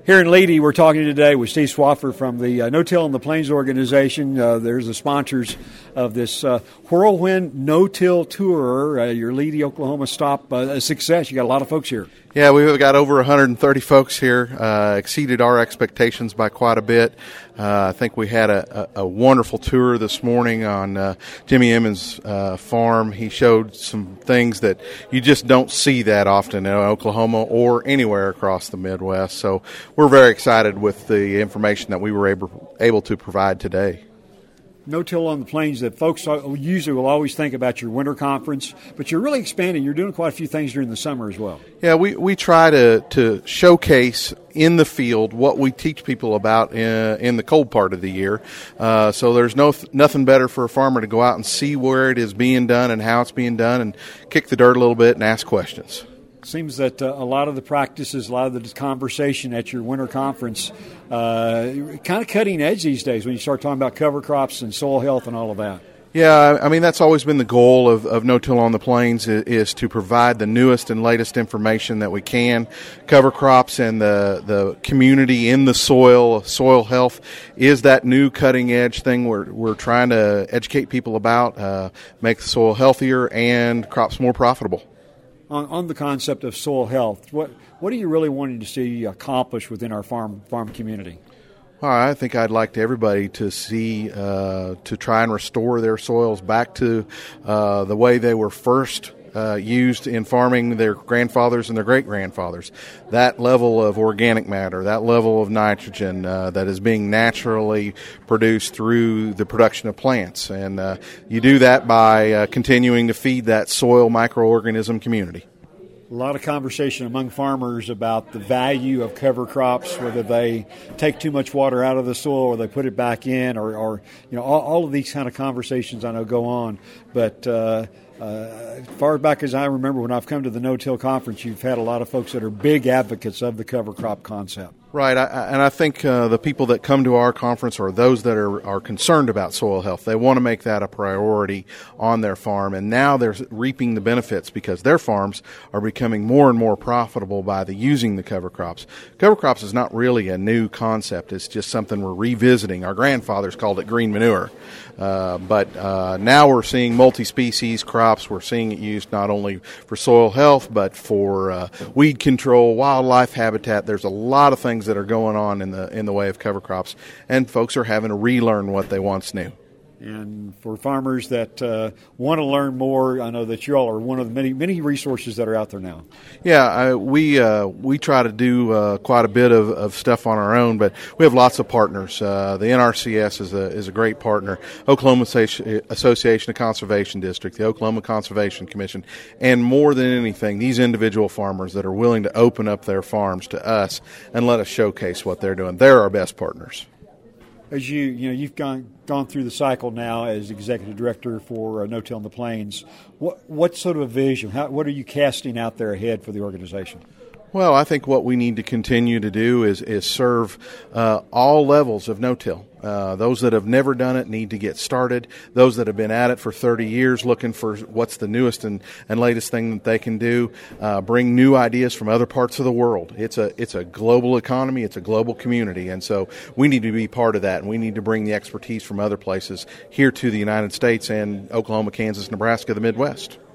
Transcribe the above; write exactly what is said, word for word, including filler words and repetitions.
Here in Leedy, we're talking today with Steve Swafford from the uh, No-Till on the Plains organization. Uh, there's the sponsors of this uh, Whirlwind No-Till Tour. Uh, your Leedy, Oklahoma stop, uh, a success. You got a lot of folks here. Yeah, we've got over one hundred thirty folks here, uh, exceeded our expectations by quite a bit. Uh, I think we had a, a, a wonderful tour this morning on uh, Jimmy Emmons' uh, farm. He showed some things that you just don't see that often in Oklahoma or anywhere across the Midwest. So we're very excited with the information that we were able, able to provide today. No-Till on the Plains, that folks usually will always think about your winter conference, but you're really expanding. You're doing quite a few things during the summer as well. Yeah, we, we try to, to showcase in the field what we teach people about in, in the cold part of the year. Uh, so there's no nothing better for a farmer to go out and see where it is being done and how it's being done and kick the dirt a little bit and ask questions. Seems that uh, a lot of the practices, a lot of the conversation at your winter conference, uh, kind of cutting edge these days when you start talking about cover crops and soil health and all of that. Yeah, I mean, that's always been the goal of, of No-Till on the Plains is, is to provide the newest and latest information that we can. Cover crops and the, the community in the soil, soil health is that new cutting edge thing we're, we're trying to educate people about, uh, make the soil healthier and crops more profitable. On, on the concept of soil health, what what are you really wanting to see accomplished within our farm farm community? Well, I think I'd like to everybody to see, uh, to try and restore their soils back to uh, the way they were first uh, used in farming, their grandfathers and their great-grandfathers. That level of organic matter, that level of nitrogen uh, that is being naturally produced through the production of plants. And uh, you do that by uh, continuing to feed that soil microorganism community. A lot of conversation among farmers about the value of cover crops, whether they take too much water out of the soil or they put it back in, or, or you know, all, all of these kind of conversations I know go on. But uh, uh, as far back as I remember, when I've come to the No-Till conference, you've had a lot of folks that are big advocates of the cover crop concept. Right, I, and I think uh, the people that come to our conference are those that are, are concerned about soil health. They want to make that a priority on their farm, and now they're reaping the benefits because their farms are becoming more and more profitable by the using the cover crops. Cover crops is not really a new concept. It's just something we're revisiting. Our grandfathers called it green manure, uh, but uh, now we're seeing multi-species crops. We're seeing it used not only for soil health but for uh, weed control, wildlife habitat. There's a lot of things that are going on in the in the way of cover crops, and folks are having to relearn what they once knew. And for farmers that uh, want to learn more, I know that you all are one of the many many resources that are out there now. Yeah, I, we uh, we try to do uh, quite a bit of, of stuff on our own, but we have lots of partners. Uh, the N R C S is a is a great partner. Oklahoma Association of Conservation District, the Oklahoma Conservation Commission, and more than anything, these individual farmers that are willing to open up their farms to us and let us showcase what they're doing. They're our best partners. As you you know, you've gone gone through the cycle now as executive director for uh, No-Till on the Plains. What what sort of a vision? How, what are you casting out there ahead for the organization? Well, I think what we need to continue to do is is serve uh, all levels of no-till. Uh, those that have never done it need to get started. Those that have been at it for thirty years looking for what's the newest and, and latest thing that they can do, uh, bring new ideas from other parts of the world. It's a it's a global economy. It's a global community. And so we need to be part of that, and we need to bring the expertise from other places here to the United States and Oklahoma, Kansas, Nebraska, the Midwest.